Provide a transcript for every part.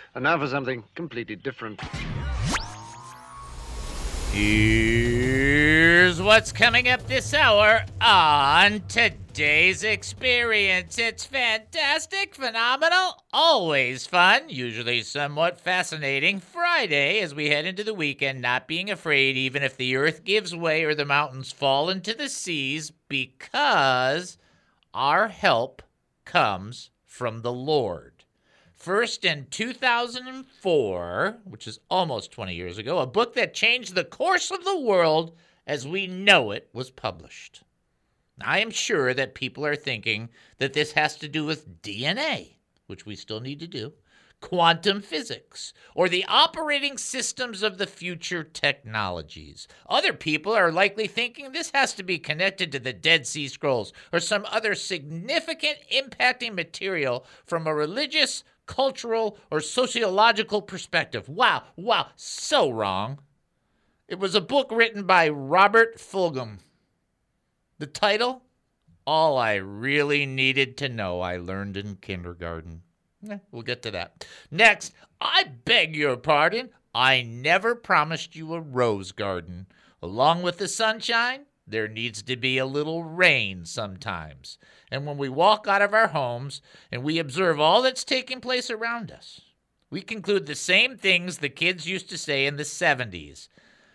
And now for something completely different. Here's what's coming up this hour on today's experience. It's fantastic, phenomenal, always fun, usually somewhat fascinating. Friday as we head into the weekend, not being afraid even if the earth gives way or the mountains fall into the seas, because our help comes from the Lord. First in 2004, which is almost 20 years ago, a book that changed the course of the world as we know it was published. I am sure that people are thinking that this has to do with DNA, which we still need to do, quantum physics, or the operating systems of the future technologies. Other people are likely thinking this has to be connected to the Dead Sea Scrolls or some other significant impacting material from a religious, cultural, or sociological perspective. Wow, so wrong. It was a book written by Robert Fulghum. The title, All I Really Needed to Know I Learned in Kindergarten. We'll get to that. Next, I beg your pardon, I never promised you a rose garden. Along with the sunshine, there needs to be a little rain sometimes. And when we walk out of our homes and we observe all that's taking place around us, we conclude the same things the kids used to say in the 70s.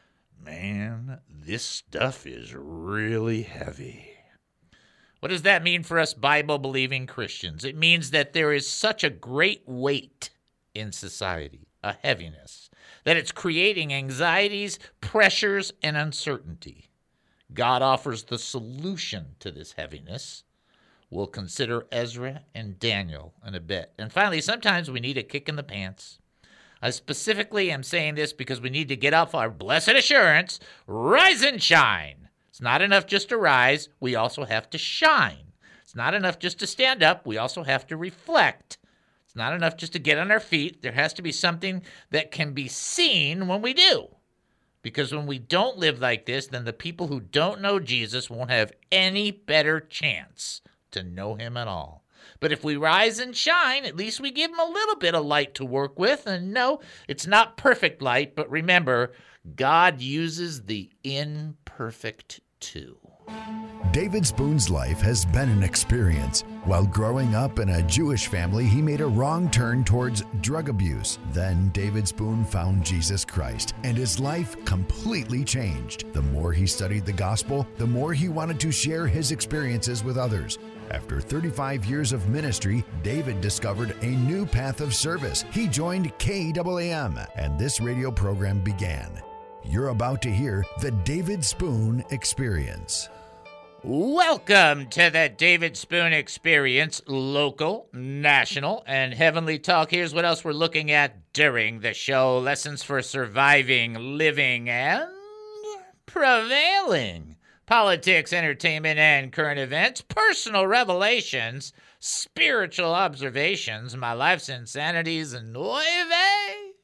Man, this stuff is really heavy. What does that mean for us Bible-believing Christians? It means that there is such a great weight in society, a heaviness, that it's creating anxieties, pressures, and uncertainty. God offers the solution to this heaviness. We'll consider Ezra and Daniel in a bit. And finally, sometimes we need a kick in the pants. I specifically am saying this because we need to get off our blessed assurance, rise and shine. It's not enough just to rise, we also have to shine. It's not enough just to stand up, we also have to reflect. It's not enough just to get on our feet, there has to be something that can be seen when we do. Because when we don't live like this, then the people who don't know Jesus won't have any better chance to know him at all. But if we rise and shine, at least we give him a little bit of light to work with. And no, it's not perfect light, but remember, God uses the imperfect too. David Spoon's life has been an experience. While growing up in a Jewish family, he made a wrong turn towards drug abuse. Then David Spoon found Jesus Christ, and his life completely changed. The more he studied the gospel, the more he wanted to share his experiences with others. After 35 years of ministry, David discovered a new path of service. He joined KAAM, and this radio program began. You're about to hear the David Spoon Experience. Welcome to the David Spoon Experience, local, national, and heavenly talk. Here's what else we're looking at during the show. Lessons for surviving, living, and prevailing. Politics, entertainment, and current events. Personal revelations. Spiritual observations. My life's insanities. And oy vey.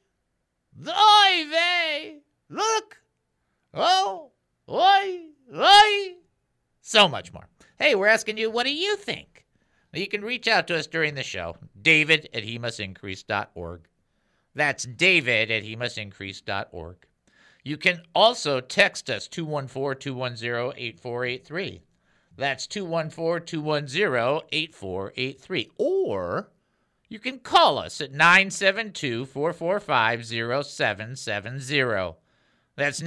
Oy vey. Look. Oh. Oy. Oy. So much more. Hey, we're asking you, what do you think? You can reach out to us during the show. David@hemustincrease.org. That's David@hemustincrease.org. You can also text us 214-210-8483. That's 214-210-8483. Or you can call us at 972-445-0770. That's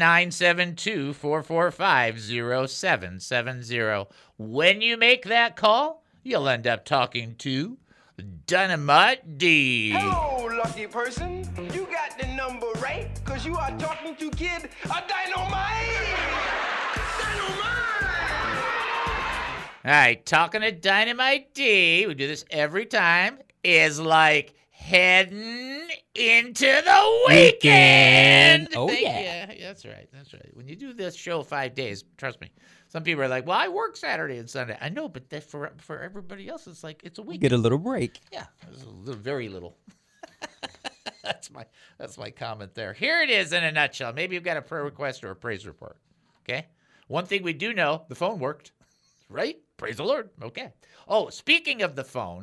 972-445-0770. When you make that call, you'll end up talking to Dynamite D. Hello, lucky person. You got the number right, because you are talking to Kid Dynamite. Dynamite! All right, talking to Dynamite D, we do this every time, is like heading into the weekend. Oh, Thank yeah. you. That's right. When you do this show 5 days, trust me, some people are like, well, I work Saturday and Sunday. I know, but that for everybody else, it's like it's a week. Get a little break. Yeah, it's a little, very little. That's my comment there. Here it is in a nutshell. Maybe you've got a prayer request or a praise report. Okay. One thing we do know, the phone worked, right? Praise the Lord. Okay. Oh, speaking of the phone,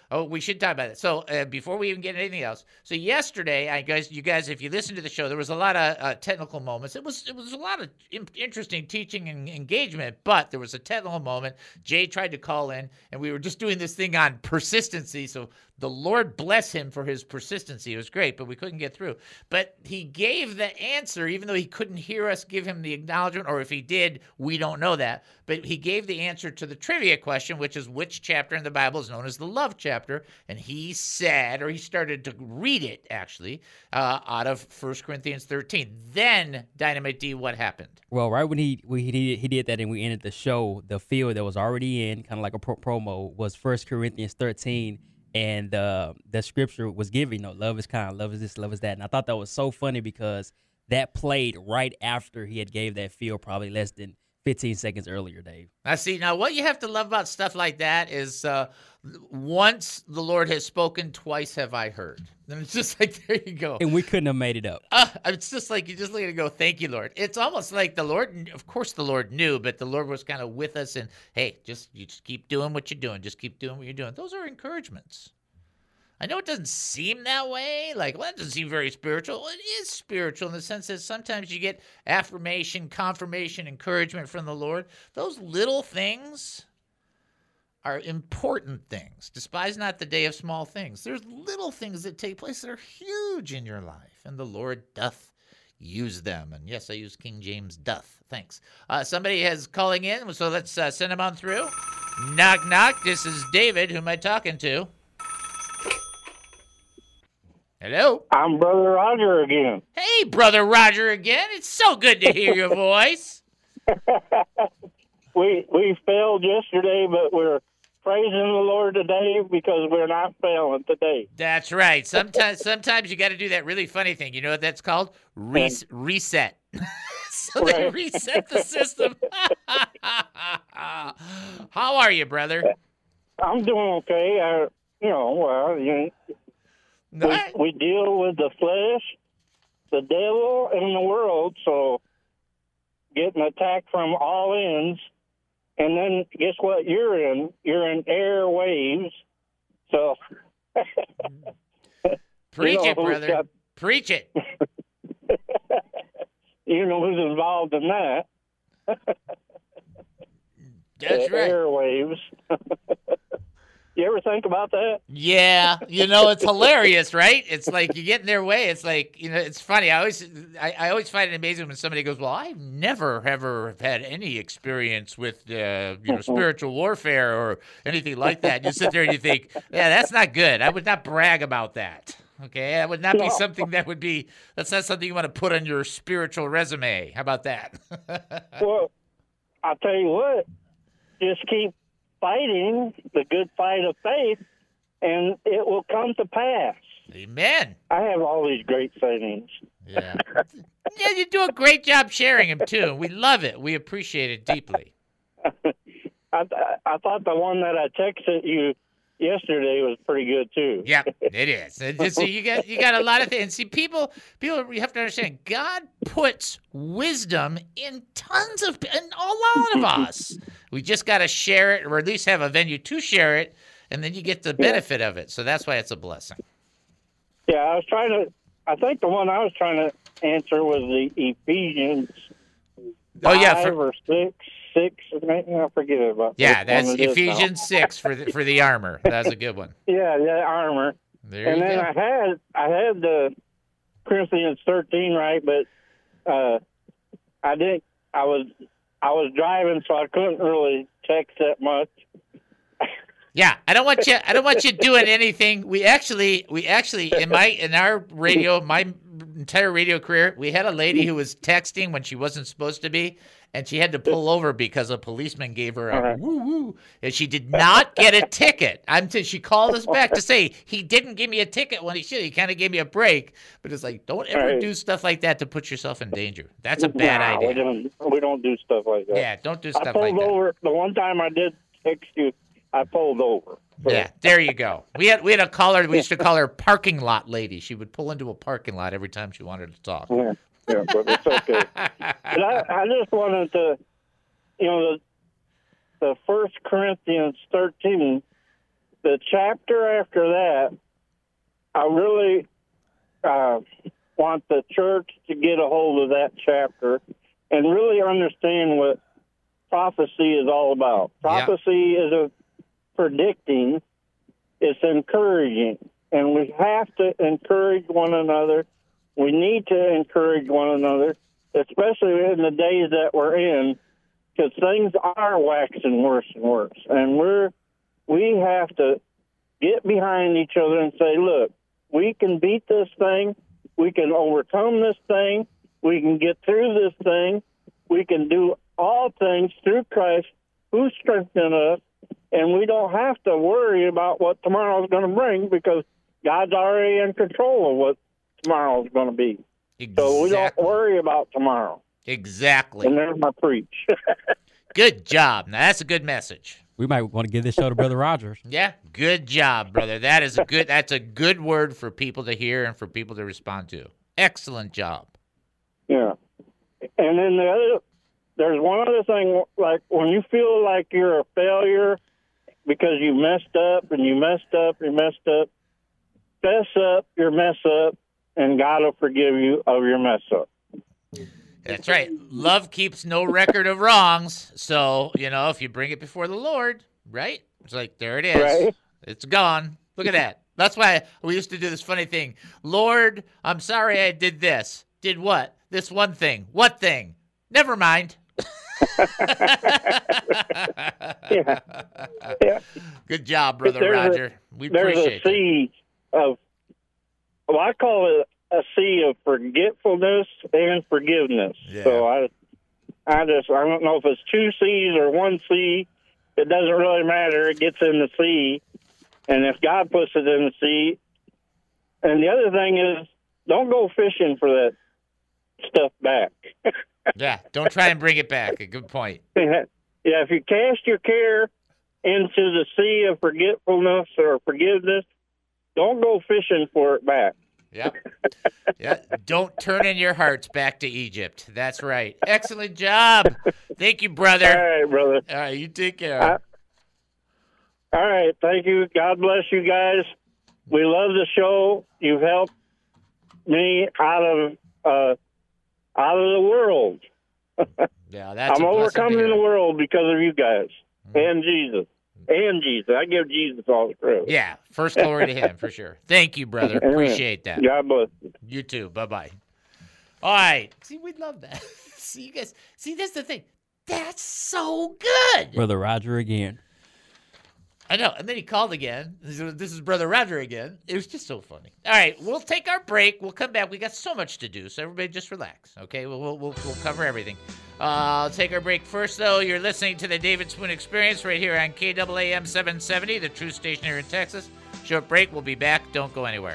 Oh, we should talk about it. So before we even get anything else, so yesterday, you guys, if you listen to the show, there was a lot of technical moments. It was a lot of interesting teaching and engagement, but there was a technical moment. Jay tried to call in, and we were just doing this thing on persistency. So the Lord bless him for his persistency. It was great, but we couldn't get through. But he gave the answer, even though he couldn't hear us give him the acknowledgement, or if he did, we don't know that. But he gave the answer to the trivia question, which is which chapter in the Bible is known as the love chapter. And he said, or he started to read it, actually, out of 1 Corinthians 13. Then, Dynamite D, what happened? Well, right when he did that and we ended the show, the field that was already in, kind of like a promo, was 1 Corinthians 13. And the scripture was given, love is kind, love is this, love is that. And I thought that was so funny because that played right after he had gave that field probably less than 15 seconds earlier, Dave. I see. Now, what you have to love about stuff like that is once the Lord has spoken, twice have I heard. And it's just like, there you go. And we couldn't have made it up. It's just like you just look at it and go, thank you, Lord. It's almost like the Lord, of course the Lord knew, but the Lord was kind of with us and, hey, you just keep doing what you're doing. Just keep doing what you're doing. Those are encouragements. I know it doesn't seem that way. Like, well, that doesn't seem very spiritual. Well, it is spiritual in the sense that sometimes you get affirmation, confirmation, encouragement from the Lord. Those little things are important things. Despise not the day of small things. There's little things that take place that are huge in your life, and the Lord doth use them. And yes, I use King James doth. Thanks. Somebody is calling in, so let's send him on through. Knock, knock. This is David. Who am I talking to? Hello? I'm Brother Roger again. Hey, Brother Roger again. It's so good to hear your voice. We failed yesterday, but we're praising the Lord today because we're not failing today. That's right. Sometimes you got to do that really funny thing. You know what that's called? Reset. So they Right. reset the system. How are you, brother? I'm doing okay. We deal with the flesh, the devil, and the world, so getting attacked from all ends. And then guess what you're in? You're in airwaves. So Preach it, who's brother. Preach it. You know who's involved in that. That's right. Airwaves. You ever think about that? Yeah, it's hilarious, right? It's like you get in their way. It's like, it's funny. I always find it amazing when somebody goes, well, I've never ever had any experience with spiritual warfare or anything like that. You sit there and you think, yeah, that's not good. I would not brag about that. Okay, that would not be something that's not something you want to put on your spiritual resume. How about that? Well, I'll tell you what, just keep fighting the good fight of faith, and it will come to pass. Amen. I have all these great sayings. Yeah. Yeah, you do a great job sharing them, too. We love it. We appreciate it deeply. I thought the one that I texted you yesterday was pretty good, too. Yeah, it is. So you got a lot of things. See, people, you have to understand, God puts wisdom in in a lot of us. We just got to share it, or at least have a venue to share it, and then you get the benefit of it. So that's why it's a blessing. Yeah, I think the one I was trying to answer was the Ephesians 5 or 6, I forget about. Yeah, that's Ephesians 6 for the armor. That's a good one. Yeah, that armor. There and you then go. I had the Corinthians 13 right, but I didn't. I was driving, so I couldn't really text that much. Yeah, I don't want you doing anything. We actually in our radio, my entire radio career, we had a lady who was texting when she wasn't supposed to be, and she had to pull over because a policeman gave her a woo-woo, and she did not get a ticket. She called us back to say, he didn't give me a ticket when he should. He kind of gave me a break, but it's like, don't ever do stuff like that to put yourself in danger. That's a bad idea. We don't do stuff like that. Yeah, don't do stuff like that. I pulled over. The one time I did text you, I pulled over. So. Yeah, there you go. We had a caller. We used to call her parking lot lady. She would pull into a parking lot every time she wanted to talk. Yeah, but it's okay. But I just wanted to, the 1 Corinthians 13, the chapter after that, I really want the church to get a hold of that chapter and really understand what prophecy is all about. Prophecy is predicting, it's encouraging, and we have to encourage one another. We need to encourage one another, especially in the days that we're in, because things are waxing worse and worse. And we have to get behind each other and say, look, we can beat this thing. We can overcome this thing. We can get through this thing. We can do all things through Christ who strengthens us. And we don't have to worry about what tomorrow is going to bring because God's already in control of what tomorrow is going to be. Exactly. So we don't worry about tomorrow. Exactly. And there's my preach. Good job. Now, that's a good message. We might want to give this show to Brother Rogers. Yeah, good job, brother. That's a good word for people to hear and for people to respond to. Excellent job. Yeah. And then there's one other thing, like when you feel like you're a failure because you messed up and you messed up, fess up your mess up, and God will forgive you of your mess up. That's right. Love keeps no record of wrongs. So, if you bring it before the Lord, right? It's like, there it is. Right. It's gone. Look at that. That's why we used to do this funny thing. Lord, I'm sorry I did this. Did what? This one thing. What thing? Never mind. Yeah. Good job, Brother Roger. We appreciate it. There's a sea of, I call it a sea of forgetfulness and forgiveness. Yeah. So I don't know if it's two seas or one sea. It doesn't really matter. It gets in the sea. And if God puts it in the sea, and the other thing is, don't go fishing for that stuff back. Yeah, don't try and bring it back. A good point. Yeah, if you cast your care into the sea of forgetfulness or forgiveness, don't go fishing for it back. Yeah. Yeah. Don't turn in your hearts back to Egypt. That's right. Excellent job. Thank you, brother. All right, brother. All right, you take care. All right, thank you. God bless you guys. We love the show. You've helped me out of the world. Yeah, that's I'm a blessing overcoming to hear. the world because of you guys and Jesus. And Jesus. I give Jesus all the credit. Yeah, first glory to him for sure. Thank you, brother. Appreciate that. God bless you. You too. Bye-bye. All right. See, we love that. See, you guys. See, that's the thing. That's so good. Brother Roger again. I know. And then he called again. This is Brother Roger again. It was just so funny. All right, we'll take our break. We'll come back. We got so much to do, so everybody just relax, okay? We'll cover everything. I'll take our break first, though. You're listening to the David Spoon Experience right here on KAAM 770, the true station here in Texas. Short break. We'll be back. Don't go anywhere.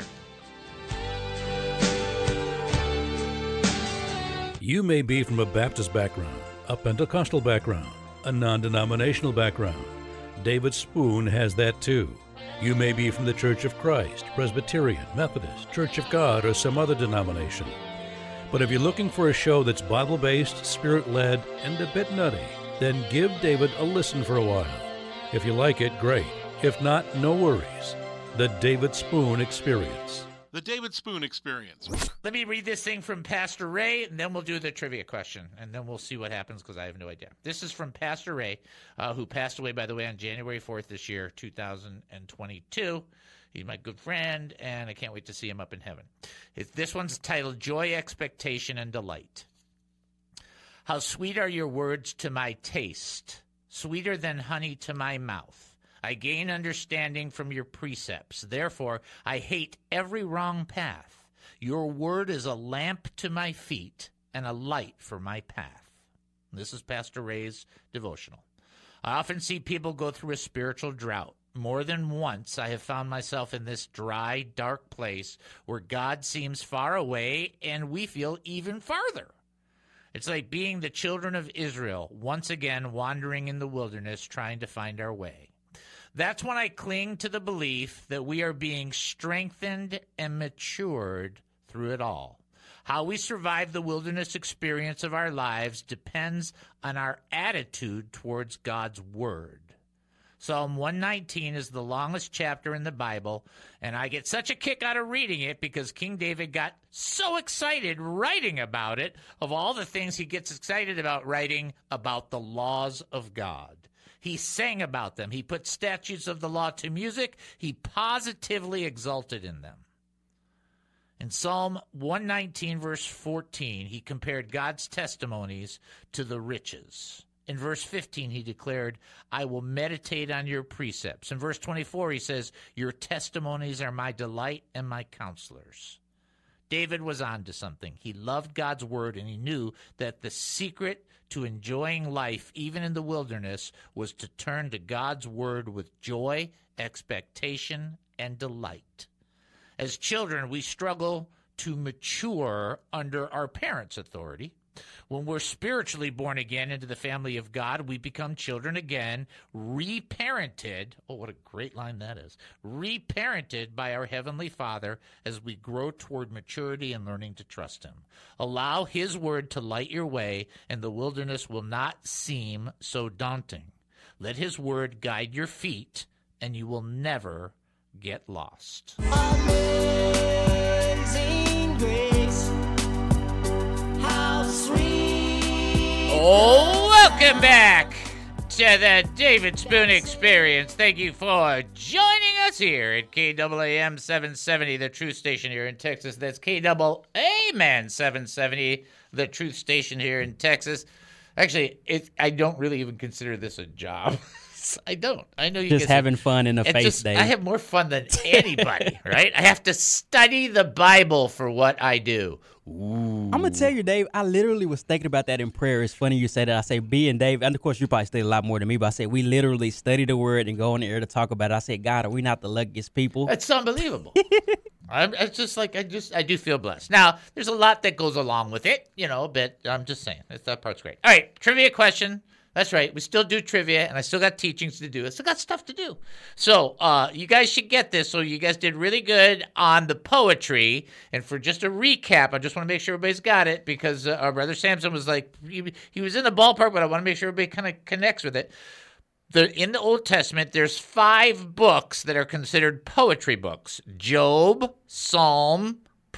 You may be from a Baptist background, a Pentecostal background, a non-denominational background. David Spoon has that too. You may be from the Church of Christ, Presbyterian, Methodist, Church of God, or some other denomination. But if you're looking for a show that's Bible-based, Spirit-led, and a bit nutty, then give David a listen for a while. If you like it, great. If not, no worries. The David Spoon Experience. The David Spoon Experience. Let me read this thing from Pastor Ray, and then we'll do the trivia question, and then we'll see what happens because I have no idea. This is from Pastor Ray, who passed away, by the way, on January 4th this year, 2022. He's my good friend, and I can't wait to see him up in heaven. This one's titled Joy, Expectation, and Delight. How sweet are your words to my taste, sweeter than honey to my mouth. I gain understanding from your precepts. Therefore, I hate every wrong path. Your word is a lamp to my feet and a light for my path. This is Pastor Ray's devotional. I often see people go through a spiritual drought. More than once, I have found myself in this dry, dark place where God seems far away and we feel even farther. It's like being the children of Israel, once again wandering in the wilderness trying to find our way. That's when I cling to the belief that we are being strengthened and matured through it all. How we survive the wilderness experience of our lives depends on our attitude towards God's Word. Psalm 119 is the longest chapter in the Bible, and I get such a kick out of reading it because King David got so excited writing about it, of all the things he gets excited about writing about the laws of God. He sang about them. He put statutes of the law to music. He positively exulted in them. In Psalm 119, verse 14, he compared God's testimonies to the riches. In verse 15, he declared, I will meditate on your precepts. In verse 24, he says, your testimonies are my delight and my counselors. David was on to something. He loved God's word, and he knew that the secret to enjoying life, even in the wilderness, was to turn to God's word with joy, expectation, and delight. As children, we struggle to mature under our parents' authority. When we're spiritually born again into the family of God, we become children again, reparented. Oh, what a great line that is. Reparented by our Heavenly Father as we grow toward maturity and learning to trust Him. Allow His word to light your way, and the wilderness will not seem so daunting. Let His word guide your feet, and you will never get lost. Amazing grace. Oh, welcome back to the David Spoon Experience. Thank you for joining us here at KAAM 770, the Truth Station here in Texas. That's KAAM 770, the Truth Station here in Texas. Actually, I don't really even consider this a job. I don't. I know you just having fun in the face, Dave. I have more fun than anybody, right? I have to study the Bible for what I do. Ooh. I'm going to tell you, Dave, I literally was thinking about that in prayer. It's funny you say that. I say, B and Dave, and of course you probably study a lot more than me, but I say we literally study the word and go on the air to talk about it. I said, God, are we not the luckiest people? It's unbelievable. I do feel blessed. Now, there's a lot that goes along with it, but I'm just saying, that part's great. All right, trivia question. That's right. We still do trivia, and I still got teachings to do. I still got stuff to do. So you guys should get this. So you guys did really good on the poetry. And for just a recap, I just want to make sure everybody's got it because our brother Samson was like, he was in the ballpark, but I want to make sure everybody kind of connects with it. In the Old Testament, there's 5 books that are considered poetry books. Job, Psalms,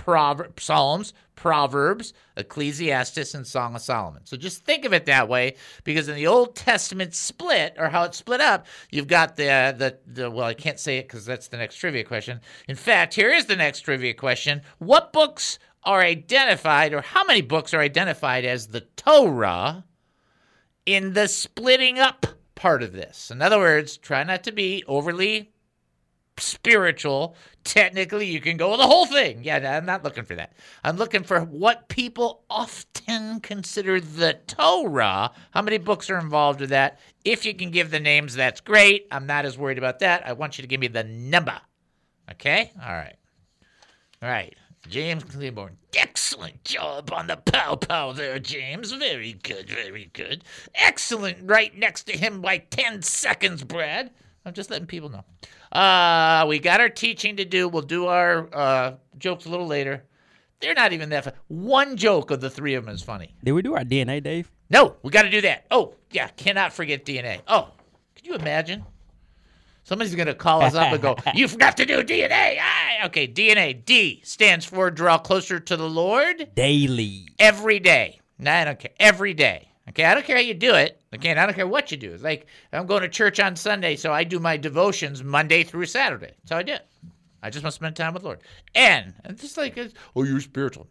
Proverbs, Ecclesiastes, and Song of Solomon. So just think of it that way, because in the Old Testament split, or how it's split up, you've got well, I can't say it because that's the next trivia question. In fact, here is the next trivia question. What books are identified, or how many books are identified as the Torah in the splitting up part of this? In other words, try not to be overly spiritual. Technically, you can go with the whole thing. Yeah, I'm not looking for that. I'm looking for what people often consider the Torah. How many books are involved with that? If you can give the names, that's great. I'm not as worried about that. I want you to give me the number. Okay? All right. James Claiborne. Excellent job on the pow there, James. Very good, very good. Excellent right next to him by 10 seconds, Brad. I'm just letting people know. We got our teaching to do. We'll do our jokes a little later. They're not even that funny. One joke of the 3 of them is funny. Did we do our DNA, Dave? No, we got to do that. Oh, yeah, cannot forget DNA. Oh, could you imagine? Somebody's going to call us up and go, you forgot to do DNA. Okay, DNA. D stands for draw closer to the Lord. Daily. Every day. No, I don't care. Every day. Okay, I don't care how you do it. Okay, and I don't care what you do. It's like I'm going to church on Sunday, so I do my devotions Monday through Saturday. That's how I do it. I just want to spend time with the Lord. And just like, you're spiritual.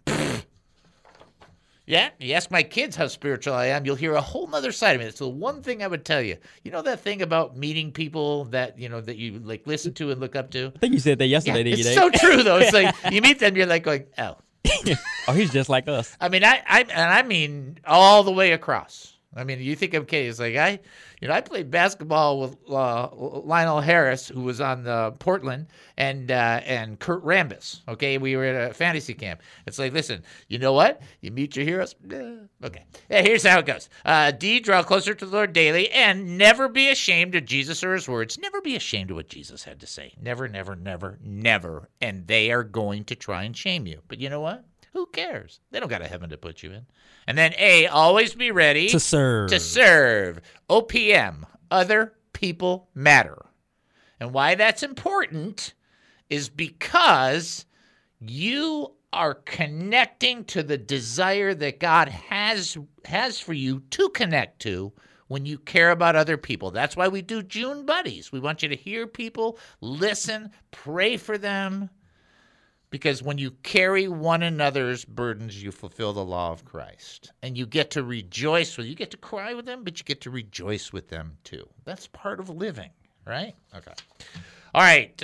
Yeah, you ask my kids how spiritual I am, you'll hear a whole other side of me. It's the one thing I would tell you. You know that thing about meeting people that you like listen to and look up to? I think you said that yesterday, didn't you, It's Dave? so true, though. It's like you meet them, you're like going, oh. Oh, he's just like us. I mean, I mean all the way across. I mean, you think I'm kidding. It's like I played basketball with Lionel Harris, who was on Portland, and Kurt Rambis. Okay, we were at a fantasy camp. It's like, listen, you know what? You meet your heroes. Okay, yeah, here's how it goes. D, draw closer to the Lord daily, and never be ashamed of Jesus or His words. Never be ashamed of what Jesus had to say. Never, never, never, never. And they are going to try and shame you. But you know what? Who cares? They don't got a heaven to put you in. And then A, always be ready to serve. OPM, other people matter. And why that's important is because you are connecting to the desire that God has for you to connect to when you care about other people. That's why we do June Buddies. We want you to hear people, listen, pray for them, because when you carry one another's burdens, you fulfill the law of Christ. And you get to rejoice with, you get to cry with them, but you get to rejoice with them too. That's part of living, right? Okay. All right.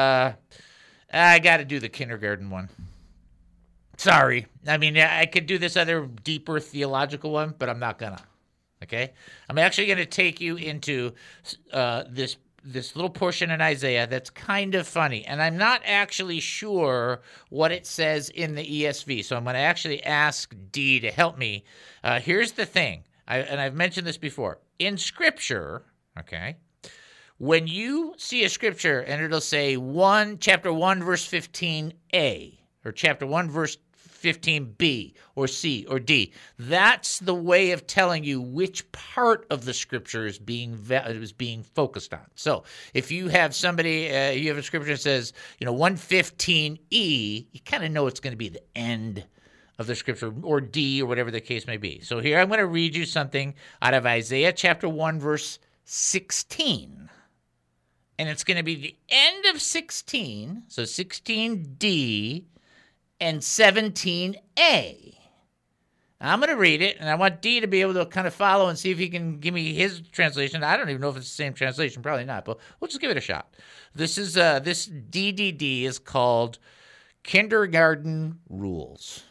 I got to do the kindergarten one. Sorry. I mean, I could do this other deeper theological one, but I'm not gonna. Okay? I'm actually going to take you into this little portion in Isaiah that's kind of funny, and I'm not actually sure what it says in the ESV, so I'm going to actually ask Dee to help me. Here's the thing, and I've mentioned this before. In Scripture, okay, when you see a Scripture and it'll say chapter 1, verse 15a, or chapter 1, verse 15b, or C, or D. That's the way of telling you which part of the Scripture is being focused on. So if you have somebody, you have a Scripture that says, 115e, you kind of know it's going to be the end of the Scripture, or D, or whatever the case may be. So here I'm going to read you something out of Isaiah chapter 1, verse 16. And it's going to be the end of 16, so 16d, and 17a. I'm going to read it, and I want D to be able to kind of follow and see if he can give me his translation. I don't even know if it's the same translation. Probably not, but we'll just give it a shot. This DDD is called Kindergarten Rules.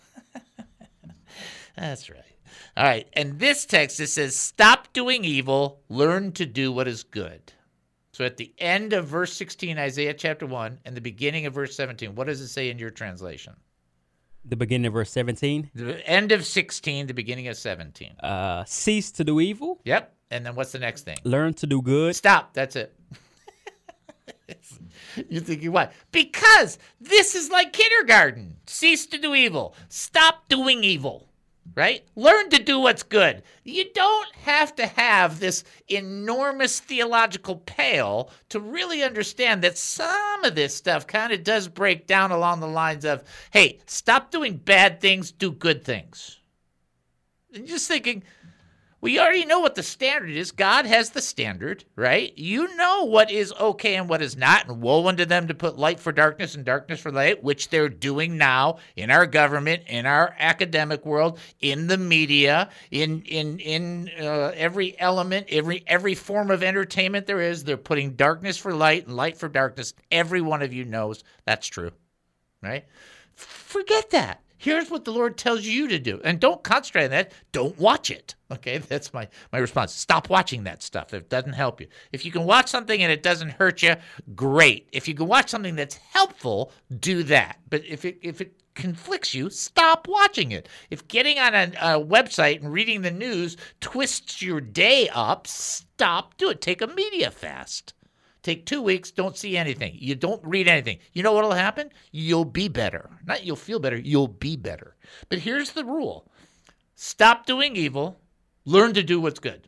That's right. All right, and this text, it says, stop doing evil, learn to do what is good. So at the end of verse 16, Isaiah chapter 1, and the beginning of verse 17, what does it say in your translation? The beginning of verse 17? The end of 16, the beginning of 17. Cease to do evil. Yep. And then what's the next thing? Learn to do good. Stop. That's it. You're thinking why? Because this is like kindergarten. Cease to do evil. Stop doing evil. Right? Learn to do what's good. You don't have to have this enormous theological pale to really understand that some of this stuff kind of does break down along the lines of, hey, stop doing bad things, do good things. And just thinking, we already know what the standard is. God has the standard, right? You know what is okay and what is not, and woe unto them to put light for darkness and darkness for light, which they're doing now in our government, in our academic world, in the media, in every element, every form of entertainment there is. They're putting darkness for light and light for darkness. Every one of you knows that's true, right? Forget that. Here's what the Lord tells you to do. And don't concentrate on that. Don't watch it. Okay, that's my response. Stop watching that stuff. It doesn't help you. If you can watch something and it doesn't hurt you, great. If you can watch something that's helpful, do that. But if it conflicts you, stop watching it. If getting on a website and reading the news twists your day up, stop. Do it. Take a media fast. Take 2 weeks, don't see anything. You don't read anything. You know what will happen? You'll be better. Not you'll feel better, you'll be better. But here's the rule. Stop doing evil. Learn to do what's good.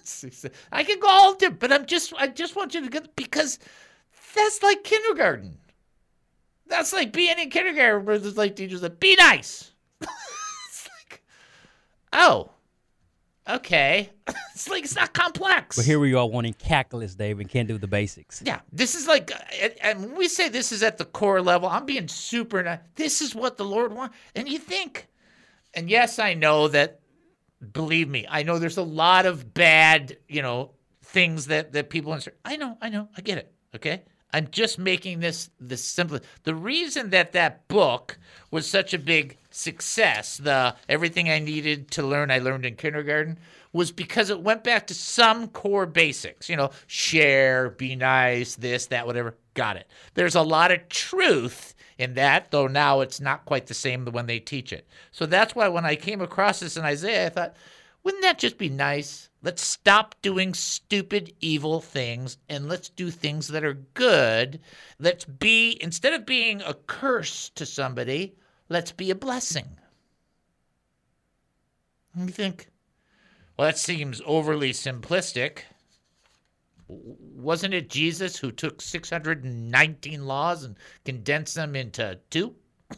I can go all different, but I just want you to get, because that's like kindergarten. That's like being in kindergarten where there's like teachers that be nice. It's like, oh. Okay. It's like, it's not complex. But here we are wanting calculus, Dave, and can't do the basics. Yeah. This is like, and when we say this is at the core level, I'm being super, this is what the Lord wants. And you think, and yes, I know that, believe me, I know there's a lot of bad, things that people insert. I know, I get it. Okay. I'm just making this simple. The reason that book was such a big success, the Everything I Needed to Learn, I Learned in Kindergarten, was because it went back to some core basics. Share, be nice, this, that, whatever. Got it. There's a lot of truth in that, though now it's not quite the same when they teach it. So that's why when I came across this in Isaiah, I thought, wouldn't that just be nice? Let's stop doing stupid, evil things, and let's do things that are good. Let's be, instead of being a curse to somebody, let's be a blessing. And you think, well, that seems overly simplistic. Wasn't it Jesus who took 619 laws and condensed them into 2?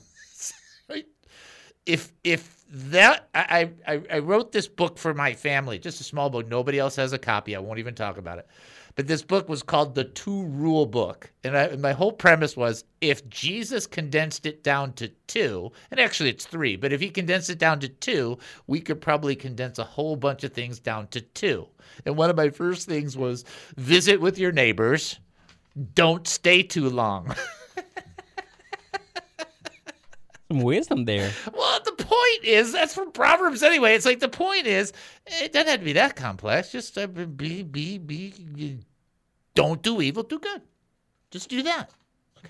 If that I wrote this book for my family, just a small book. Nobody else has a copy. I won't even talk about it. But this book was called The 2-Rule Book. And my whole premise was if Jesus condensed it down to 2, and actually it's 3, but if he condensed it down to 2, we could probably condense a whole bunch of things down to 2. And one of my first things was visit with your neighbors. Don't stay too long. Some wisdom there. Well, the point is, that's from Proverbs anyway. It's like the point is, it doesn't have to be that complex. Just don't do evil, do good. Just do that. Okay.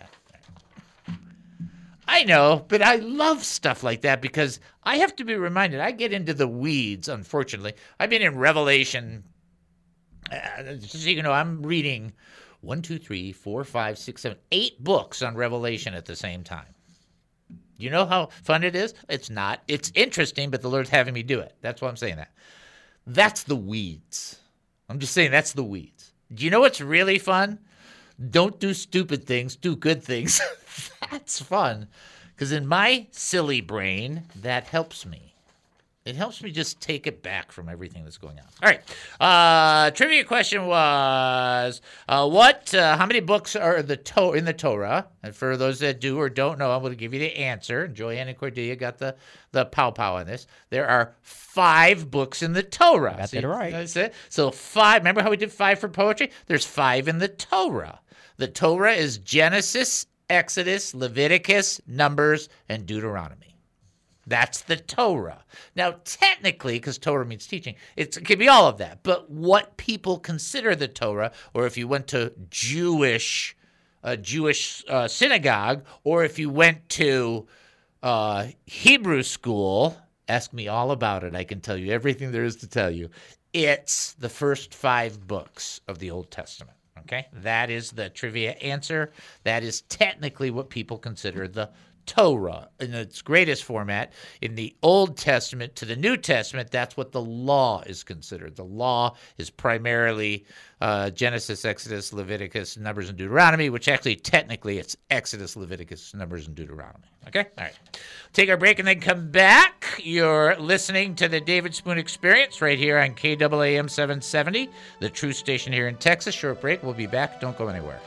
I know, but I love stuff like that because I have to be reminded. I get into the weeds, unfortunately. I've been in Revelation. Just so you know, I'm reading 1, 2, 3, 4, 5, 6, 7, 8 books on Revelation at the same time. You know how fun it is? It's not. It's interesting, but the Lord's having me do it. That's why I'm saying that. That's the weeds. I'm just saying that's the weeds. Do you know what's really fun? Don't do stupid things. Do good things. That's fun. Because in my silly brain, that helps me. It helps me just take it back from everything that's going on. All right. Trivia question was, how many books are in the Torah? And for those that do or don't know, I'm going to give you the answer. Joanne and Cordelia got the pow-pow on this. There are 5 books in the Torah. Got that right. That's it. So 5. Remember how we did 5 for poetry? There's 5 in the Torah. The Torah is Genesis, Exodus, Leviticus, Numbers, and Deuteronomy. That's the Torah. Now, technically, because Torah means teaching, it could be all of that. But what people consider the Torah, or if you went to Jewish synagogue, or if you went to Hebrew school, ask me all about it. I can tell you everything there is to tell you. It's the first 5 books of the Old Testament. Okay? That is the trivia answer. That is technically what people consider the Torah in its greatest format. In the Old Testament to the New Testament, that's what the law is considered. The law is primarily Genesis, Exodus, Leviticus, Numbers, and Deuteronomy, which actually technically it's Exodus, Leviticus, Numbers, and Deuteronomy. Okay? All right. Take our break and then come back. You're listening to the David Spoon Experience right here on KAAM 770, the True Station here in Texas. Short break. We'll be back. Don't go anywhere.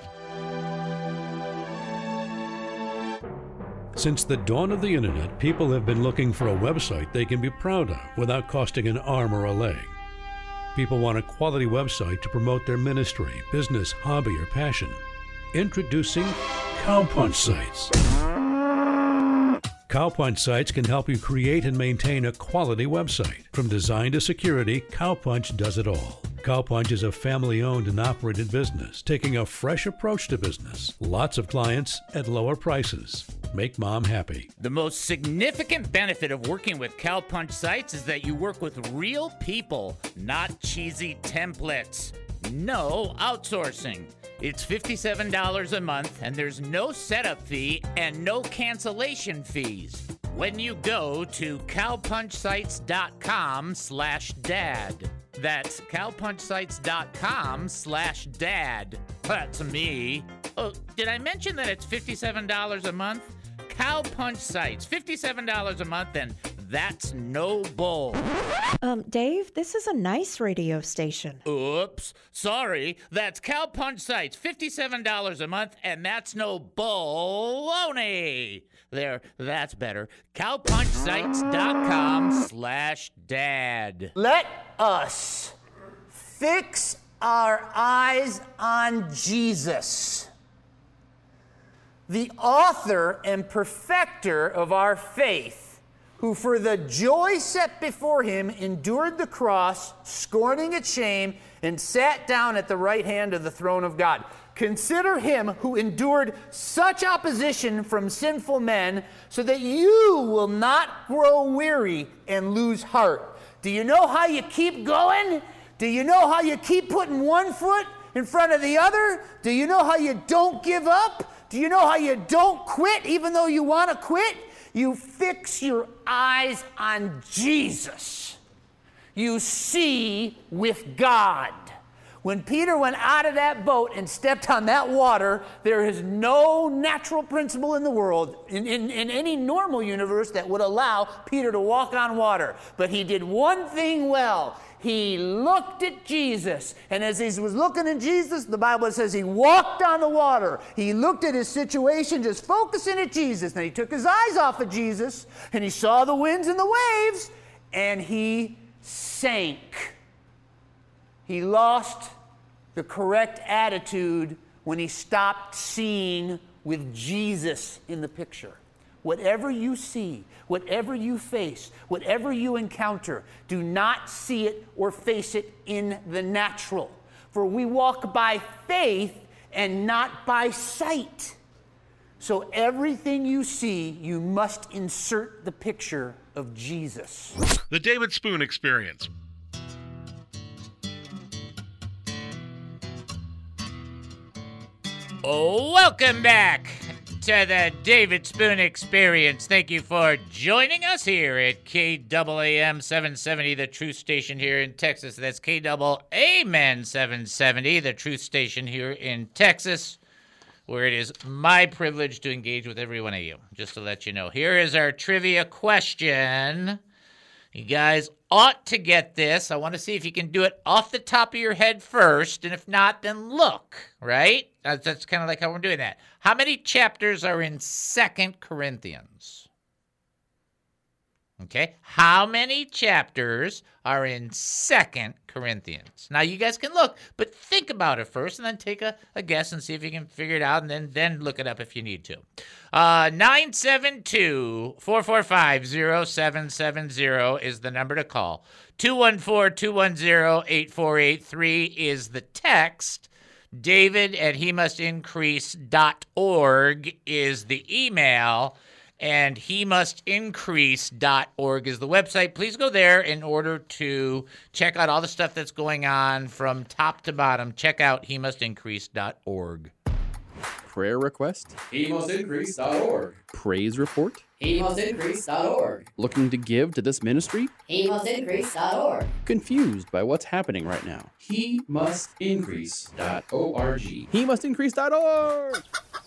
Since the dawn of the internet, people have been looking for a website they can be proud of without costing an arm or a leg. People want a quality website to promote their ministry, business, hobby, or passion. Introducing Cowpunch Sites. Cowpunch Sites can help you create and maintain a quality website. From design to security, Cowpunch does it all. Cowpunch is a family-owned and operated business, taking a fresh approach to business. Lots of clients at lower prices. Make mom happy. The most significant benefit of working with Cowpunch Sites is that you work with real people, not cheesy templates. No outsourcing. It's $57 a month, and there's no setup fee and no cancellation fees. When you go to cowpunchsites.com/dad. That's cowpunchsites.com/dad. That's me. Oh, did I mention that it's $57 a month? Cowpunch Sites, $57 a month, and that's no bull. Dave, this is a nice radio station. Oops, sorry. That's Cowpunch Sites, $57 a month, and that's no baloney. There, that's better. Cowpunchsites.com/dad. Let us fix our eyes on Jesus, the author and perfecter of our faith, who for the joy set before him endured the cross, scorning its shame, and sat down at the right hand of the throne of God. Consider him who endured such opposition from sinful men, so that you will not grow weary and lose heart. Do you know how you keep going? Do you know how you keep putting one foot in front of the other? Do you know how you don't give up? Do you know how you don't quit even though you want to quit? You fix your eyes on Jesus. You see with God. When Peter went out of that boat and stepped on that water, there is no natural principle in the world, in any normal universe, that would allow Peter to walk on water. But he did one thing well. He looked at Jesus. And as he was looking at Jesus, the Bible says he walked on the water. He looked at his situation, just focusing at Jesus. Then he took his eyes off of Jesus, and he saw the winds and the waves, and he sank. He lost the correct attitude when he stopped seeing with Jesus in the picture. Whatever you see, whatever you face, whatever you encounter, do not see it or face it in the natural. For we walk by faith and not by sight. So everything you see, you must insert the picture of Jesus. The David Spoon Experience. Welcome back to the David Spoon Experience. Thank you for joining us here at KAAM 770, the truth station here in Texas. That's KAAM 770, the truth station here in Texas, where it is my privilege to engage with every one of you. Just to let you know, here is our trivia question. You guys ought to get this. I want to see if you can do it off the top of your head first, and if not, then look, right? That's kind of like how we're doing that. How many chapters are in 2 Corinthians? Okay, how many chapters are in 2 Corinthians? Now, you guys can look, but think about it first, and then take a guess and see if you can figure it out, and then look it up if you need to. 972-445-0770 is the number to call. 214-210-8483 is the text. David at hemustincrease.org is the email. And hemustincrease.org is the website. Please go there in order to check out all the stuff that's going on from top to bottom. Check out hemustincrease.org. Prayer request? hemustincrease.org. Praise report? hemustincrease.org. Looking to give to this ministry? hemustincrease.org. Confused by what's happening right now? hemustincrease.org. hemustincrease.org.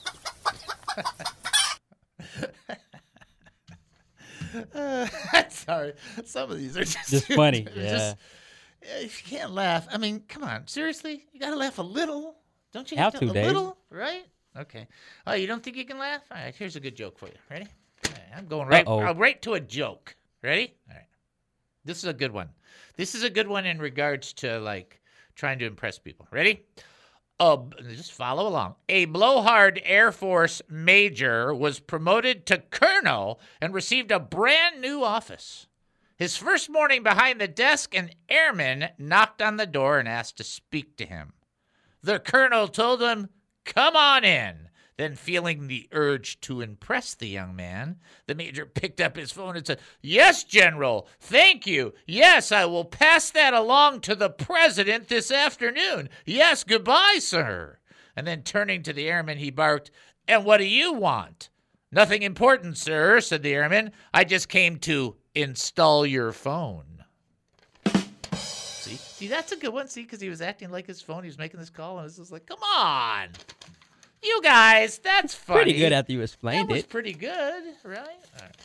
Sorry, some of these are just funny. Yeah, you can't laugh. I mean, come on, seriously, you gotta laugh a little, don't you? Have to, a Dave. Little, right? Okay. Oh, you don't think you can laugh? All right, here's a good joke for you. Ready? All right, I'm going right to a joke. Ready? All right. This is a good one. This is a good one in regards to like trying to impress people. Ready? Just follow along. A blowhard Air Force major was promoted to colonel and received a brand new office. His first morning behind the desk, an airman knocked on the door and asked to speak to him. The colonel told him, "Come on in." Then, feeling the urge to impress the young man, the major picked up his phone and said, "Yes, General, thank you. Yes, I will pass that along to the president this afternoon. Yes, goodbye, sir." And then turning to the airman, he barked, "And what do you want?" "Nothing important, sir," said the airman. "I just came to install your phone." See, that's a good one. See, because he was acting like his phone. He was making this call, and this was like, come on. You guys, that's funny. Pretty good after you explained That was it. pretty good, right? All right.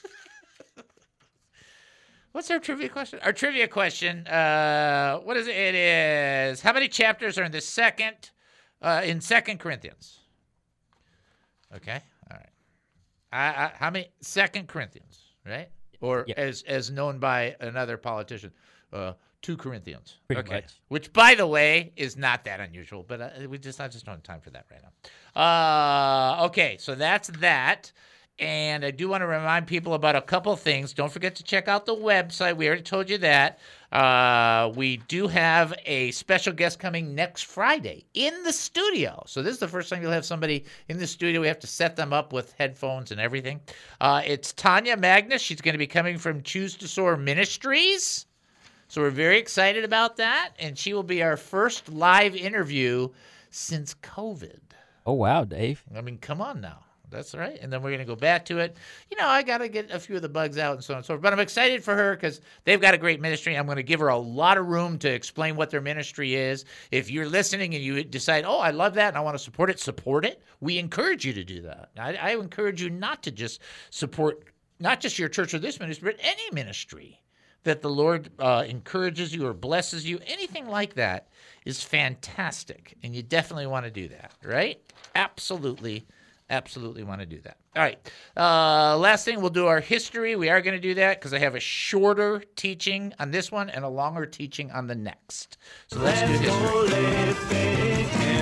What's our trivia question? Our trivia question, what is it? It is, how many chapters are in the in 2 Corinthians? Okay, all right. How many? 2 Corinthians, right? Or as known by another politician, 2 Corinthians. Pretty much. Which, by the way, is not that unusual, but I just don't have time for that right now. Okay, so that's that. And I do want to remind people about a couple things. Don't forget to check out the website. We already told you that. We do have a special guest coming next Friday in the studio. So this is the first time you'll have somebody in the studio. We have to set them up with headphones and everything. It's Tanya Magnus. She's going to be coming from Choose to Soar Ministries. So we're very excited about that. And she will be our first live interview since COVID. Oh, wow, Dave. I mean, come on now. That's right. And then we're going to go back to it. I got to get a few of the bugs out and so on and so forth. But I'm excited for her because they've got a great ministry. I'm going to give her a lot of room to explain what their ministry is. If you're listening and you decide, I love that and I want to support it. We encourage you to do that. I encourage you not to just support not just your church or this ministry, but any ministry that the Lord encourages you or blesses you. Anything like that is fantastic. And you definitely want to do that, right? Absolutely want to do that. All right. Last thing, we'll do our history. We are going to do that because I have a shorter teaching on this one and a longer teaching on the next. So let's do history.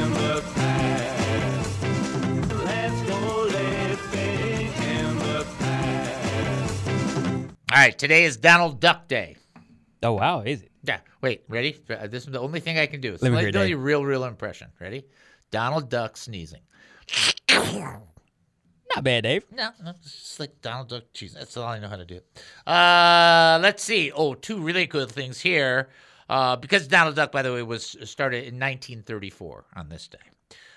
All right. Today is Donald Duck Day. Oh, wow. Is it? Yeah. Wait. Ready? This is the only thing I can do. Let me hear do a real impression. Ready? Donald Duck sneezing. Not bad, Dave. No, it's just like Donald Duck cheese. That's all I know how to do. Let's see. Two really good things here. Because Donald Duck, by the way, was started in 1934 on this day.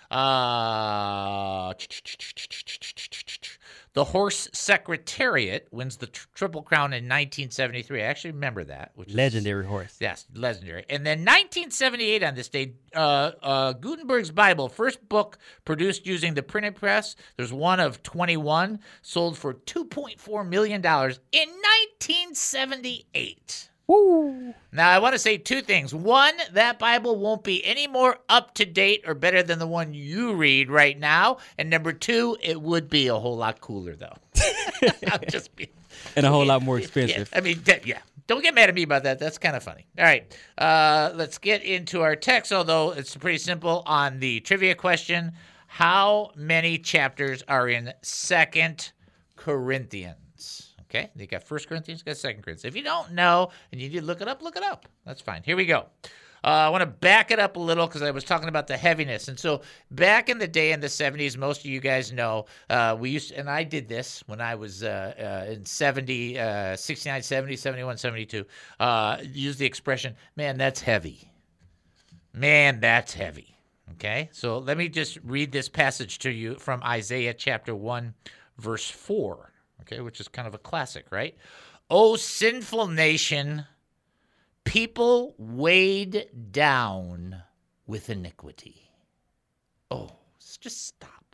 The Horse Secretariat wins the Triple Crown in 1973. I actually remember that. Legendary horse. Yes, legendary. And then 1978 on this day, Gutenberg's Bible, first book produced using the printing press. There's one of 21, sold for $2.4 million in 1978. Woo. Now, I want to say two things. One, that Bible won't be any more up-to-date or better than the one you read right now. And number two, it would be a whole lot cooler, though. And a whole lot more expensive. Yeah. Don't get mad at me about that. That's kind of funny. All right. Let's get into our text, although it's pretty simple on the trivia question. How many chapters are in 2 Corinthians? Okay, you got 1 Corinthians, you got 2 Corinthians. If you don't know and you need to look it up. That's fine. Here we go. I want to back it up a little because I was talking about the heaviness. And so back in the day in the 70s, most of you guys know, we used to, and I did this when I was in 69, 70, 71, 72, used the expression, man, that's heavy. Man, that's heavy. Okay, so let me just read this passage to you from Isaiah chapter 1, verse 4. Okay, which is kind of a classic, right? O sinful nation, people weighed down with iniquity. Just stop.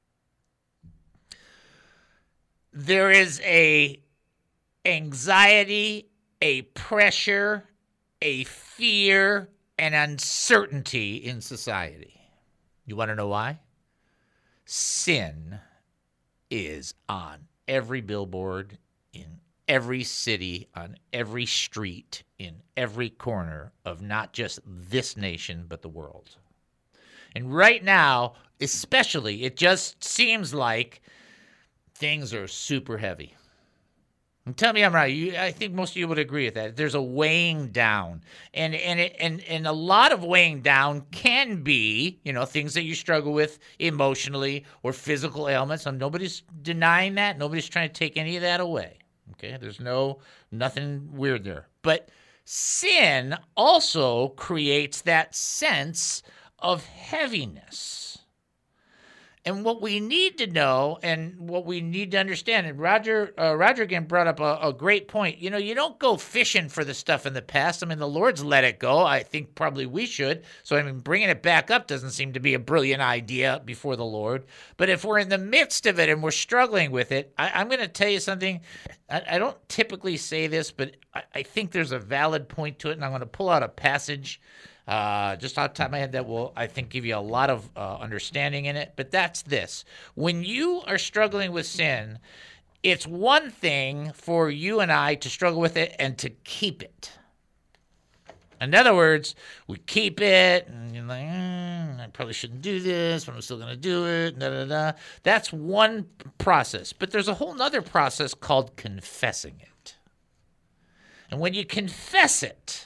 There is a anxiety, a pressure, a fear, and uncertainty in society. You want to know why? Sin is on every billboard, in every city, on every street, in every corner of not just this nation, but the world. And right now, especially, it just seems like things are super heavy. And tell me I'm right. I think most of you would agree with that. There's a weighing down. And a lot of weighing down can be, things that you struggle with emotionally or physical ailments. Nobody's denying that. Nobody's trying to take any of that away. Okay? There's nothing weird there. But sin also creates that sense of heaviness. And what we need to know and what we need to understand, and Roger again brought up a great point. You don't go fishing for the stuff in the past. The Lord's let it go. I think probably we should. So, bringing it back up doesn't seem to be a brilliant idea before the Lord. But if we're in the midst of it and we're struggling with it, I'm going to tell you something. I don't typically say this, but I think there's a valid point to it, and I'm going to pull out a passage just off the top of my head that will, I think, give you a lot of understanding in it. But that's this. When you are struggling with sin, it's one thing for you and I to struggle with it and to keep it. In other words, we keep it, and you're like, I probably shouldn't do this, but I'm still going to do it, That's one process. But there's a whole other process called confessing it. And when you confess it,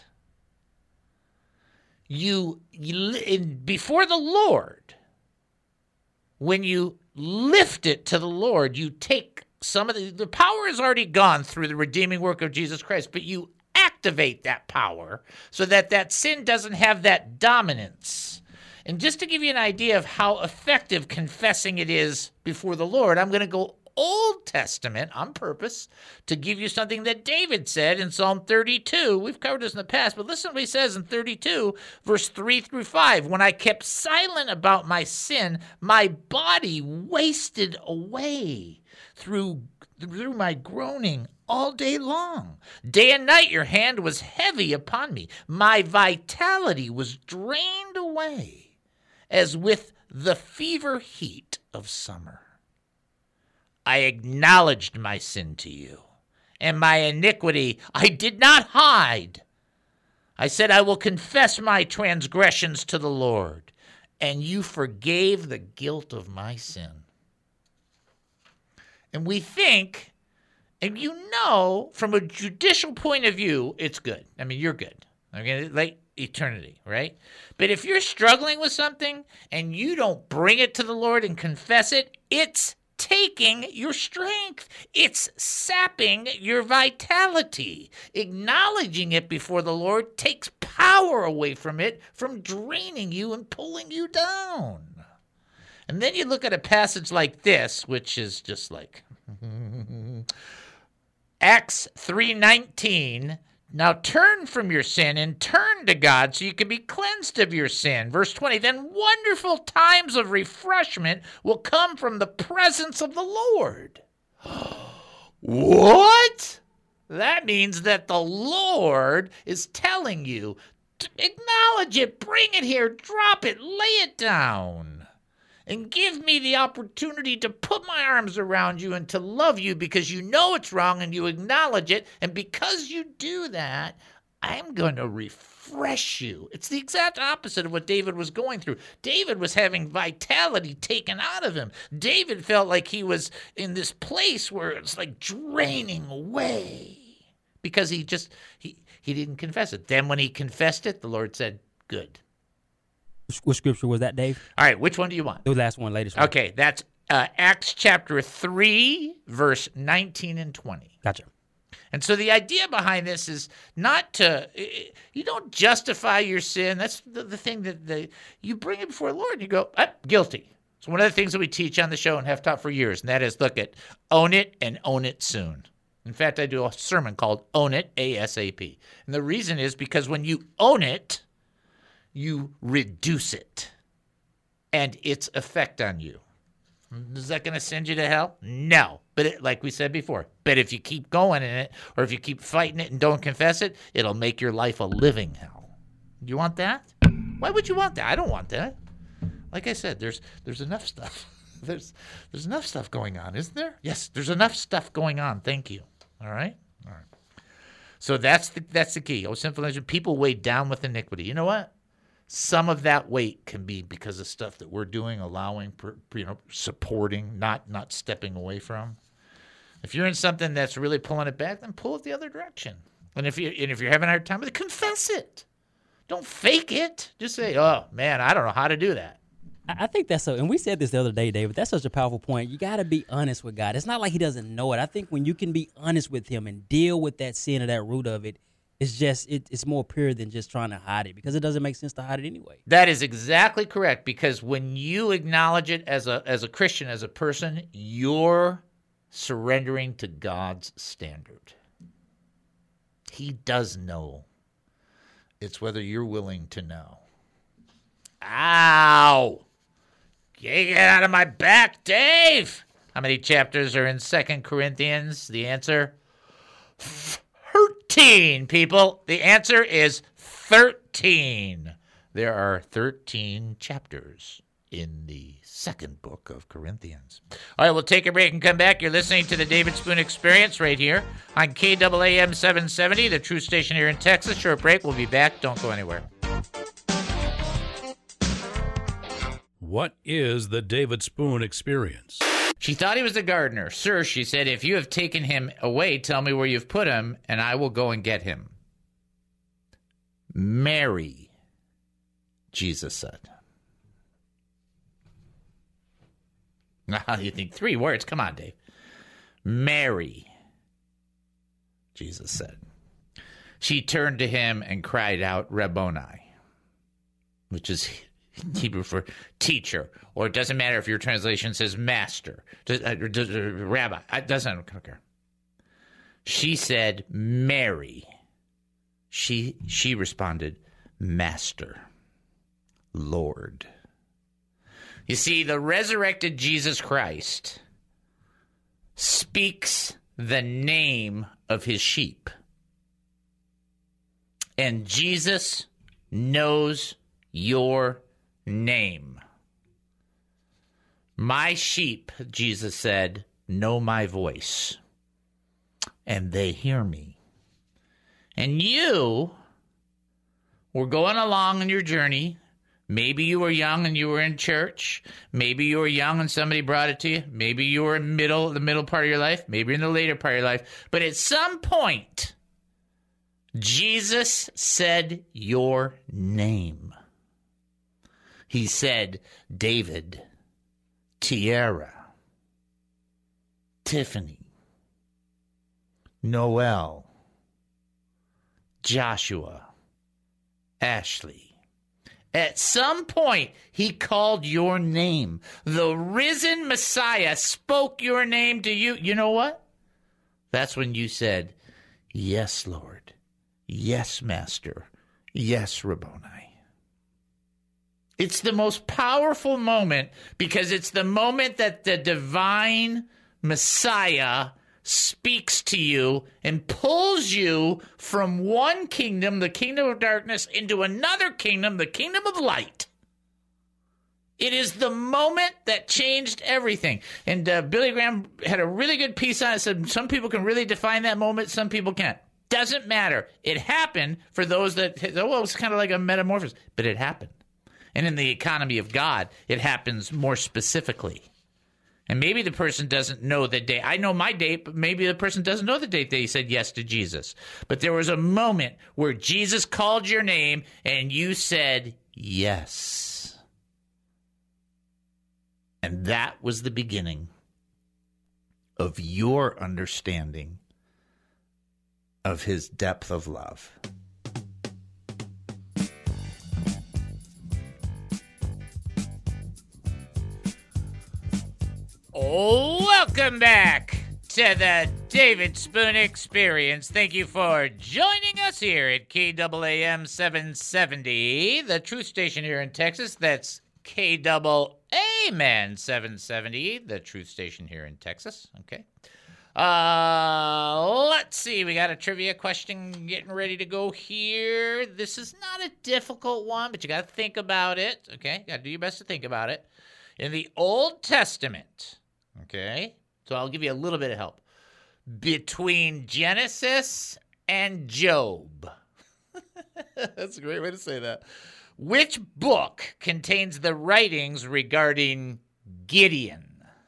before the Lord, when you lift it to the Lord, you take some of the power is already gone through the redeeming work of Jesus Christ, but you activate that power so that sin doesn't have that dominance. And just to give you an idea of how effective confessing it is before the Lord, I'm going to go Old Testament on purpose to give you something that David said in Psalm 32. We've covered this in the past, but listen to what he says in 32, verse 3 through 5. When I kept silent about my sin, my body wasted away through my groaning all day long. Day and night your hand was heavy upon me. My vitality was drained away as with the fever heat of summer. I acknowledged my sin to you, and my iniquity I did not hide. I said, I will confess my transgressions to the Lord, and you forgave the guilt of my sin. And we think, and you know, from a judicial point of view, it's good. I mean, you're good. Okay, like eternity, right? But if you're struggling with something and you don't bring it to the Lord and confess it, it's taking your strength. It's sapping your vitality. Acknowledging it before the Lord takes power away from it, from draining you and pulling you down. And then you look at a passage like this, which is just like Acts 3:19. Now turn from your sin and turn to God so you can be cleansed of your sin. Verse 20, then wonderful times of refreshment will come from the presence of the Lord. What? That means that the Lord is telling you, acknowledge it, bring it here, drop it, lay it down. And give me the opportunity to put my arms around you and to love you because you know it's wrong and you acknowledge it. And because you do that, I'm going to refresh you. It's the exact opposite of what David was going through. David was having vitality taken out of him. David felt like he was in this place where it's like draining away because he didn't confess it. Then when he confessed it, the Lord said, good. What scripture was that, Dave? All right, which one do you want? The last one, latest one. Okay, that's Acts chapter 3, verse 19 and 20. Gotcha. And so the idea behind this is not to, you don't justify your sin. That's the thing that you bring it before the Lord and you go, guilty. It's one of the things that we teach on the show and have taught for years, and that is, look at own it and own it soon. In fact, I do a sermon called Own It, ASAP. And the reason is because when you own it, you reduce it and its effect on you. Is that going to send you to hell? No. But like we said before, but if you keep going in it or if you keep fighting it and don't confess it, it'll make your life a living hell. Do you want that? Why would you want that? I don't want that. Like I said, there's enough stuff. There's enough stuff going on, isn't there? Yes, there's enough stuff going on. Thank you. All right? All right. So that's the key. Oh, sinful nature, people weighed down with iniquity. You know what? Some of that weight can be because of stuff that we're doing, allowing, supporting, not stepping away from. If you're in something that's really pulling it back, then pull it the other direction. And if you're having a hard time with it, confess it. Don't fake it. Just say, "Oh man, I don't know how to do that." I think that's so, and we said this the other day, David. That's such a powerful point. You got to be honest with God. It's not like He doesn't know it. I think when you can be honest with Him and deal with that sin or that root of it, it's just it's more pure than just trying to hide it because it doesn't make sense to hide it anyway. That is exactly correct, because when you acknowledge it as a Christian, as a person, you're surrendering to God's standard. He does know. It's whether you're willing to know. Ow! Get out of my back, Dave! How many chapters are in 2 Corinthians? The answer? 13, people. The answer is 13. There are 13 chapters in the second book of Corinthians. All right, we'll take a break and come back. You're listening to the David Spoon Experience right here on KAAM 770, the true station here in Texas. Short break. We'll be back. Don't go anywhere. What is the David Spoon Experience? She thought he was the gardener. Sir, she said, if you have taken him away, tell me where you've put him, and I will go and get him. Mary, Jesus said. Now you think 3 words? Come on, Dave. Mary, Jesus said. She turned to him and cried out, Rabboni, which is Hebrew for teacher, or it doesn't matter if your translation says master, rabbi. It doesn't, I don't care. She said, Mary. She responded, Master, Lord. You see, the resurrected Jesus Christ speaks the name of his sheep. And Jesus knows your name. My sheep, Jesus said, know my voice, and they hear me. And you were going along in your journey. Maybe you were young and you were in church. Maybe you were young and somebody brought it to you. Maybe you were in the middle part of your life. Maybe in the later part of your life. But at some point, Jesus said your name. He said, David, Tiara, Tiffany, Noel, Joshua, Ashley. At some point, he called your name. The risen Messiah spoke your name to you. You know what? That's when you said, yes, Lord. Yes, Master. Yes, Rabboni. It's the most powerful moment because it's the moment that the divine Messiah speaks to you and pulls you from one kingdom, the kingdom of darkness, into another kingdom, the kingdom of light. It is the moment that changed everything. And Billy Graham had a really good piece on it. Said some people can really define that moment, some people can't. Doesn't matter. It happened for those that, well, it was kind of like a metamorphosis, but it happened. And in the economy of God, it happens more specifically. And maybe the person doesn't know the date. I know my date, but maybe the person doesn't know the date that he said yes to Jesus. But there was a moment where Jesus called your name and you said yes. And that was the beginning of your understanding of his depth of love. Welcome back to the David Spoon Experience. Thank you for joining us here at KAAM 770, the truth station here in Texas. That's KAAM 770, the truth station here in Texas. Okay. Let's see. We got a trivia question getting ready to go here. This is not a difficult one, but you got to think about it. Okay. Got to do your best to think about it. In the Old Testament, okay, so I'll give you a little bit of help. Between Genesis and Job. That's a great way to say that. Which book contains the writings regarding Gideon?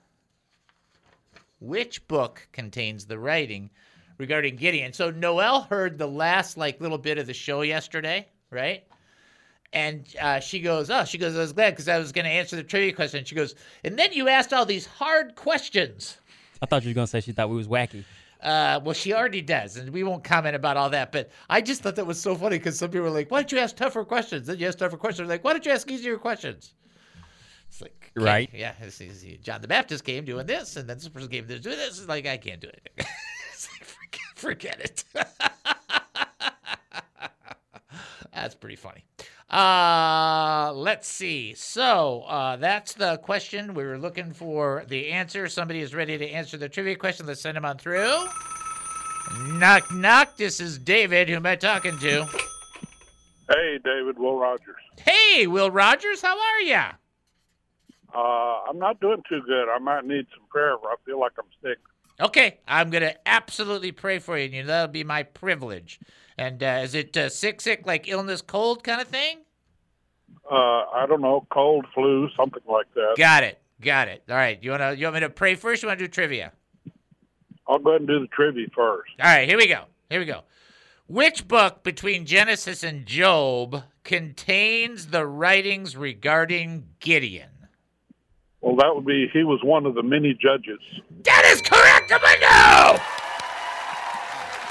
Which book contains the writing regarding Gideon? So Noelle heard the last little bit of the show yesterday, right? And she goes, I was glad because I was going to answer the trivia question. She goes, and then you asked all these hard questions. I thought you were going to say she thought we was wacky. Well, she already does, and we won't comment about all that. But I just thought that was so funny because some people were like, why don't you ask tougher questions? Then you ask tougher questions. Like, why don't you ask easier questions? It's like, okay, right. Yeah. John the Baptist came doing this, and then this person came doing this. It's like, I can't do it. It's like, forget it. That's pretty funny. Let's see. So that's the question. We were looking for the answer. Somebody is ready to answer the trivia question. Let's send them on through. Knock, knock. This is David. Who am I talking to? Hey, David. Will Rogers. Hey, Will Rogers. How are you? I'm not doing too good. I might need some prayer. I feel like I'm sick. Okay. I'm going to absolutely pray for you, and that'll be my privilege. And is it sick, like illness, cold kind of thing? I don't know, cold, flu, something like that. Got it. All right. You want me to pray first or you want to do trivia? I'll go ahead and do the trivia first. All right, here we go. Which book between Genesis and Job contains the writings regarding Gideon? Well, that would be, he was one of the many judges. That is correct, Amanda!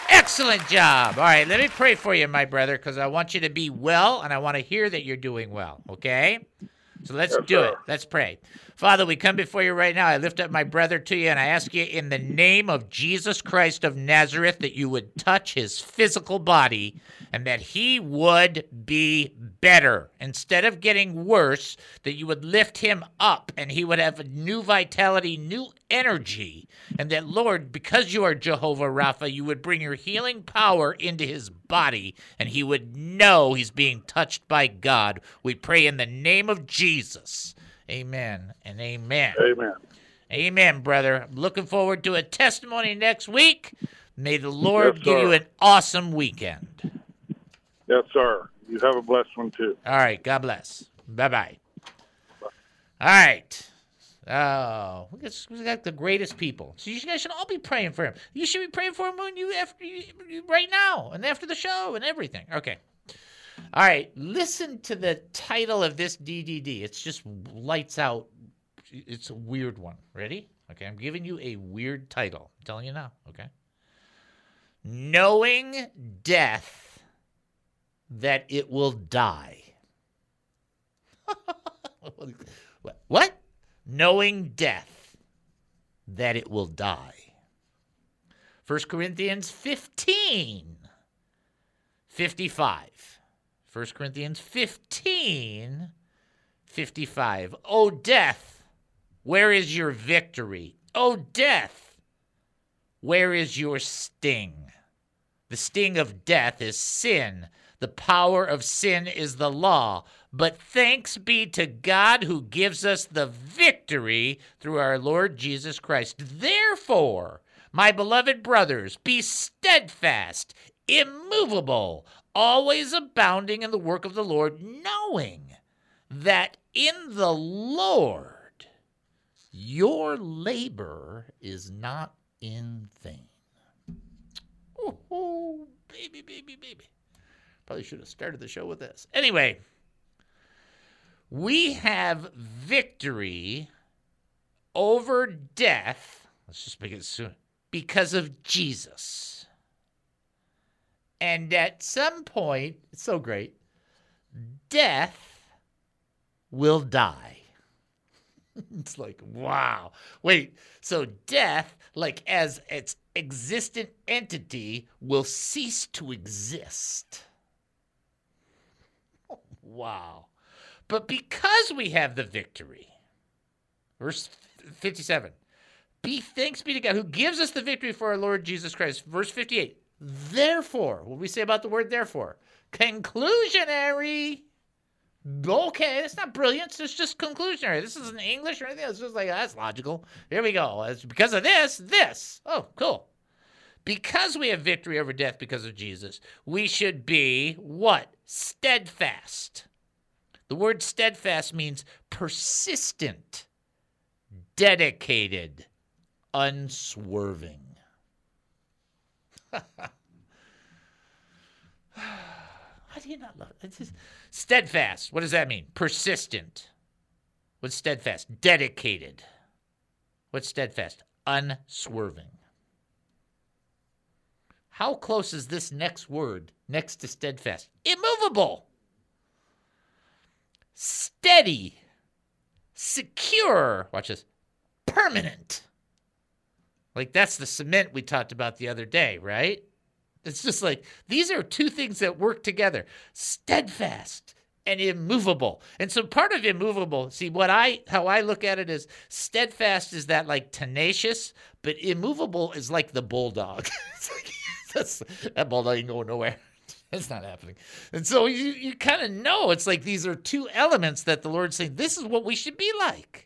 Excellent job. All right, let me pray for you, my brother, because I want you to be well, and I want to hear that you're doing well, okay? So let's do it. Let's pray. Father, we come before you right now. I lift up my brother to you, and I ask you in the name of Jesus Christ of Nazareth that you would touch his physical body and that he would be better. Instead of getting worse, that you would lift him up and he would have a new vitality, new energy. And that, Lord, because you are Jehovah Rapha, you would bring your healing power into his body and he would know he's being touched by God. We pray in the name of Jesus. Amen and amen. Amen. Amen, brother. I'm looking forward to a testimony next week. May the Lord Yes, give you sir. an awesome weekend. Yes, sir. You have a blessed one, too. All right. God bless. Bye-bye. All right. Oh, we got the greatest people. So you guys should all be praying for him. You should be praying for him when right now and after the show and everything. Okay. All right. Listen to the title of this DDD. It's just lights out. It's a weird one. Ready? Okay. I'm giving you a weird title. I'm telling you now. Okay. Knowing death that it will die. What? Knowing death that it will die. 1 Corinthians 15, 55. 1 Corinthians 15, 55. O death, where is your victory? O death, where is your sting? The sting of death is sin. The power of sin is the law. But thanks be to God who gives us the victory through our Lord Jesus Christ. Therefore, my beloved brothers, be steadfast, immovable, always abounding in the work of the Lord, knowing that in the Lord your labor is not in vain. Oh, baby, baby, baby. Probably should have started the show with this. Anyway, we have victory over death. Let's just make it soon. Because of Jesus. And at some point, it's so great, death will die. It's like, wow. Wait, so death, like as its existent entity, will cease to exist. Wow. But because we have the victory, verse 57, thanks be to God who gives us the victory for our Lord Jesus Christ. Verse 58, therefore, what do we say about the word therefore? Conclusionary. Okay, it's not brilliant. It's just conclusionary. This isn't English or anything. It's just like, that's logical. Here we go. It's because of this. Oh, cool. Because we have victory over death because of Jesus, we should be what? Steadfast. The word steadfast means persistent, dedicated, unswerving. How do you not love it? Steadfast. What does that mean? Persistent. What's steadfast? Dedicated. What's steadfast? Unswerving. How close is this next word next to steadfast? Immovable. Steady. Secure. Watch this. Permanent. Like that's the cement we talked about the other day, right? It's just like these are two things that work together. Steadfast and immovable. And so part of immovable, see how I look at it is steadfast is that like tenacious, but immovable is like the bulldog. It's like, that bulldog ain't going nowhere. That's not happening. And so you kind of know it's like these are two elements that the Lord's saying, this is what we should be like.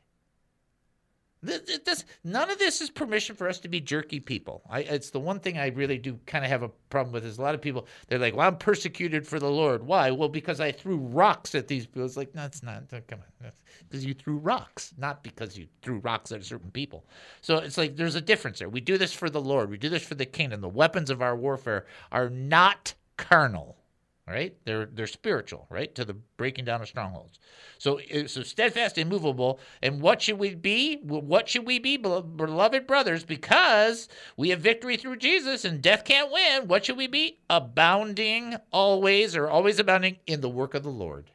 None of this is permission for us to be jerky people. It's the one thing I really do kind of have a problem with is a lot of people, they're like, well, I'm persecuted for the Lord. Why? Well, because I threw rocks at these people. It's like, no, it's not. Come on. Because you threw rocks, not because you threw rocks at certain people. So it's like there's a difference there. We do this for the Lord. We do this for the kingdom. The weapons of our warfare are not carnal. right? They're spiritual, right? To the breaking down of strongholds. So steadfast, immovable. And what should we be? What should we be, beloved brothers? Because we have victory through Jesus and death can't win. What should we be? Abounding always, or always abounding in the work of the Lord.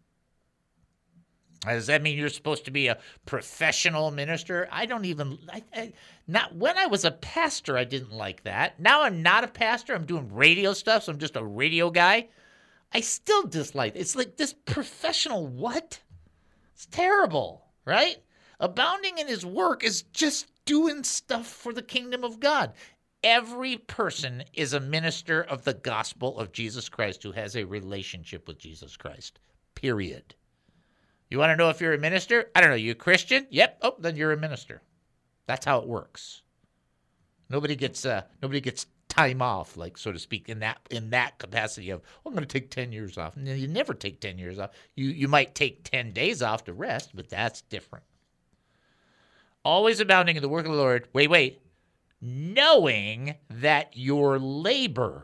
Does that mean you're supposed to be a professional minister? Not when I was a pastor, I didn't like that. Now I'm not a pastor. I'm doing radio stuff, so I'm just a radio guy. I still dislike it. It's like this professional what? It's terrible, right? Abounding in his work is just doing stuff for the kingdom of God. Every person is a minister of the gospel of Jesus Christ who has a relationship with Jesus Christ, period. You want to know if you're a minister? I don't know. You a Christian? Yep. Oh, then you're a minister. That's how it works. Nobody gets time off, like so to speak, in that capacity of, I'm going to take 10 years off. No, you never take 10 years off. You might take 10 days off to rest, but that's different. Always abounding in the work of the Lord. Wait. Knowing that your labor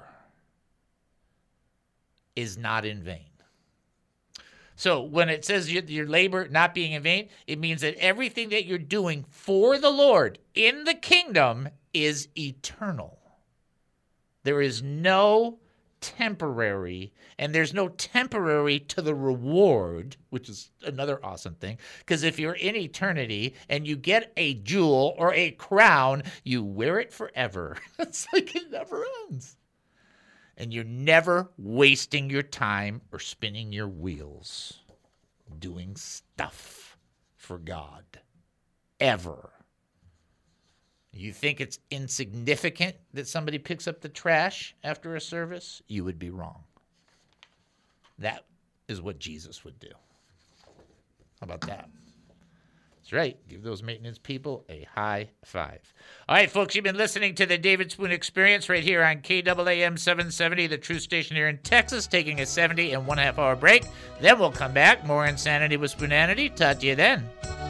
is not in vain. So when it says your labor not being in vain, it means that everything that you're doing for the Lord in the kingdom is eternal. There is no temporary, and there's no temporary to the reward, which is another awesome thing. Because if you're in eternity and you get a jewel or a crown, you wear it forever. It's like it never ends. And you're never wasting your time or spinning your wheels doing stuff for God. Ever. You think it's insignificant that somebody picks up the trash after a service? You would be wrong. That is what Jesus would do. How about that? That's right. Give those maintenance people a high five. All right, folks, you've been listening to the David Spoon Experience right here on KAAM 770, the Truth Station here in Texas, taking a 70.5 hour break. Then we'll come back. More Insanity with Spoonanity. Talk to you then.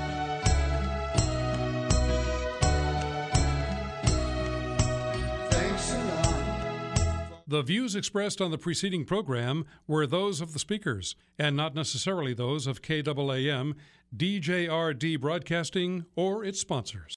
The views expressed on the preceding program were those of the speakers and not necessarily those of KAAM, DJRD Broadcasting, or its sponsors.